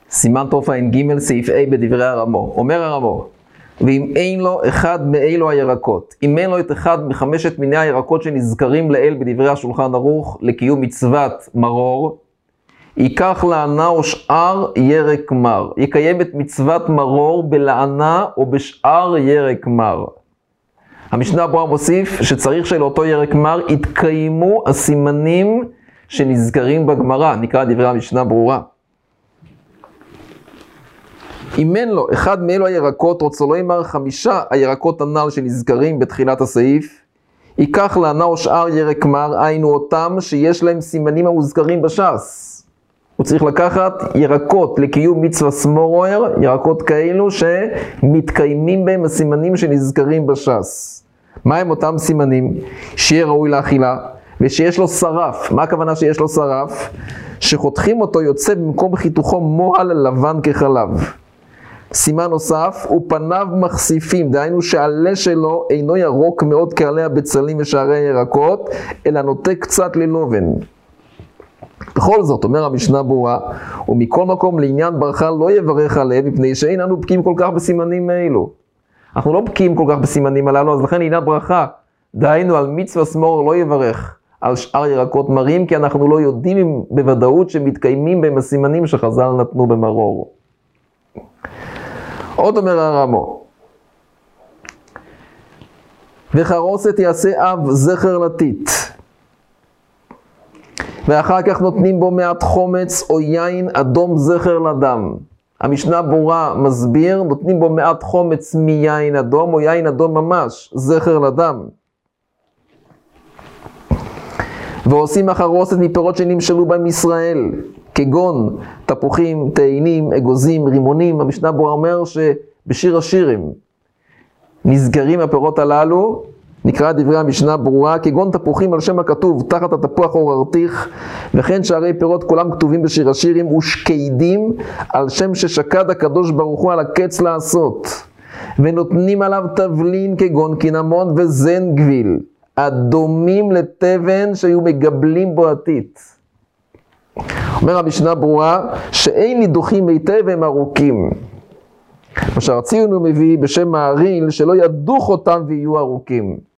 סימן תע"ג סעיף A בדברי הרמו. אומר הרמו, ואם אין לו אחד מאלו הירקות, אם אין לו את אחד מחמשת מיני הירקות שנזכרים לאל בדברי השולחן ערוך לקיום מצוות מרור, ייקח לענה או שאר ירק מר. יקיים את מצוות מרור בלענה או בשאר ירק מר. המשנה ברורה מוסיף שצריך שלאותו ירק מר יתקיימו הסימנים שנזכרים בגמרא, נקרא דברי המשנה ברורה. אם אין לו אחד מאלו הירקות, רוצה לא יאמר 5 הירקות הנ"ל שנזכרים בתחילת הסעיף, ייקח לענה או שאר ירק מר, היינו אותם שיש להם סימנים המוזכרים בש"ס. הוא צריך לקחת ירקות לקיום מצווה סמורר, ירקות כאלו שמתקיימים בהם הסימנים שנזכרים בש"ס. מה הם אותם סימנים? שיהיה ראוי לאכילה, ושיש לו שרף. מה הכוונה שיש לו שרף? שחותכים אותו יוצא במקום חיתוכו מועל לבן כחלב. סימן נוסף, ופניו מחשיפים, דהיינו שהעלה שלו אינו ירוק מאוד כעלי הבצלים ושערי הירקות, אלא נוטה קצת ללובן. בכל זאת, אומר המשנה ברורה, ומכל מקום לעניין ברכה לא יברך עליהם, מפני שאין אנו בקיאים כל כך בסימנים האלו. אנחנו לא בקיאים כל כך בסימנים הללו, אז לכן לעניין ברכה, דהיינו על מצווה סמור לא יברך על שאר ירקות מרים, כי אנחנו לא יודעים בוודאות שמתקיימים בהם הסימנים שחז"ל נתנו במרור. עוד אומר הרמו, וחרוסת יעשה אב זכר לטיט, ואחר כך נותנים בו מעט חומץ או יין אדום זכר לדם. המשנה ברורה מסביר, נותנים בו מעט חומץ מיין אדום או יין אדום ממש, זכר לדם. ועושים החרוסת מפירות שנמשלו בהם ישראל, כגון תפוחים, תאנים, אגוזים, רימונים. המשנה ברורה אומר שבשיר השירים נזכרים הפירות הללו, נקרא דברי המשנה ברורה, כגון תפוחים על שם הכתוב, תחת התפוח אור ארתיך, וכן שערי פירות כולם כתובים בשיר השירים, ושקדים על שם ששקד הקדוש ברוך הוא על הקץ לעשות. ונותנים עליו תבלין כגון קינמון וזן גביל, הדומים לתבן שהיו מגבלים בו עתית. אומר המשנה ברורה, שאין נידוחים היטב הם ארוכים. מה שהרצינו מביא בשם מעריל, שלא ידוך אותם ויהיו ארוכים.